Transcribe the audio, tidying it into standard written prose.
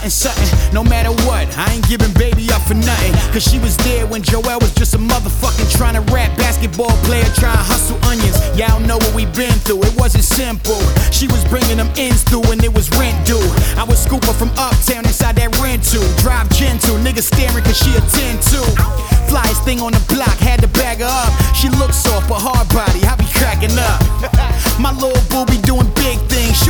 starting something. No matter what, I ain't giving baby up for nothing. Cause she was there when Joel was just a motherfucking trying to rap basketball player, trying to hustle onions. Y'all know what we been through, it wasn't simple. She was bringing them ends through and it was rent due. I was scooping from uptown inside that rental. Drive gentle, niggas staring cause she a 10-2. Flyest thing on the block, had to bag her up. She looks soft but hard body, I be cracking up. My little boo be doing big things.